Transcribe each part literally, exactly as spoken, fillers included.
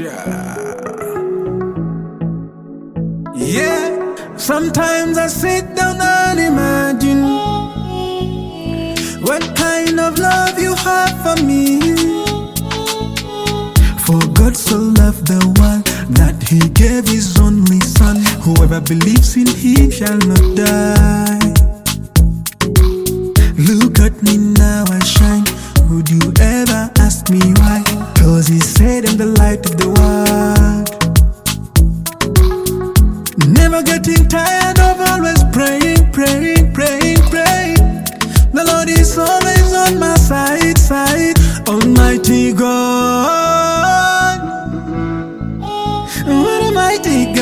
Yeah, sometimes I sit down and imagine what kind of love you have for me. For God so loved the world that he gave his only son. Whoever believes in him shall not die. Look at me now, I shine. Would you ever ask me why? Cause he said I'm the light of the world. Never getting tired of always praying, praying, praying, praying. The Lord is always on my side, side. Almighty God, what almighty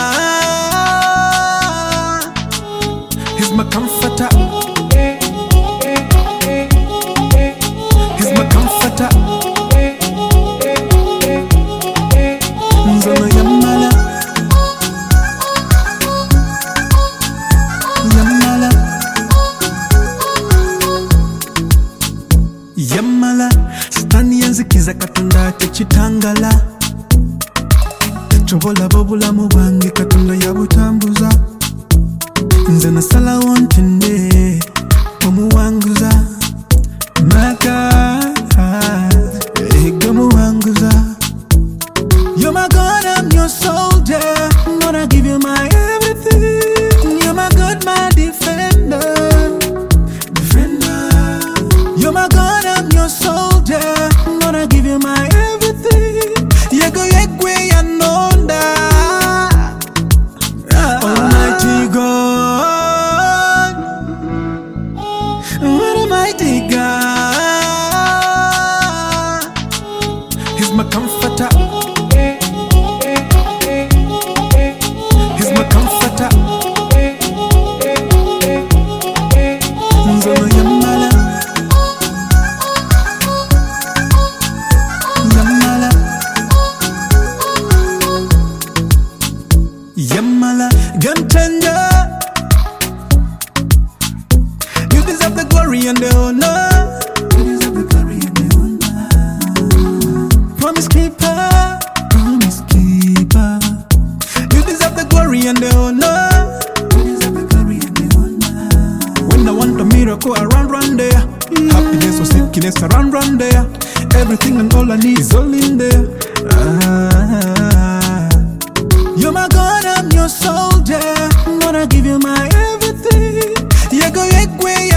God. He's my comforter. He's my comforter. Nzono Yamala, Yamala, Yamala. Stani yanzikiza katonda tekitangala. Chobola bobulamu bwange katonda yabutambuza. Nze nasala wontende omuwanguza. Maka ego muwanguza. You're my God, I'm your soldier. I'm gonna give you my everything. You're my God, my defender, defender. You're my God, I'm your soldier. I'm gonna give you my everything. Yego yegwe yanonda. Almighty God, what almighty God. He's my comforter. He's my comforter. Nzono Yamala, Yamala, Yamala. Game changer. You deserve the glory and the honor. You deserve the glory and the honor. Promise keeper, promise keeper. You deserve the glory and the honor. You deserve the glory and the honor. When I want a miracle, I run, run there. Happiness or sickness, I run, run there. Everything and all I need is all in there. Ah, you're my God, I'm your soldier. I'm gonna give you my everything. Yego yegwe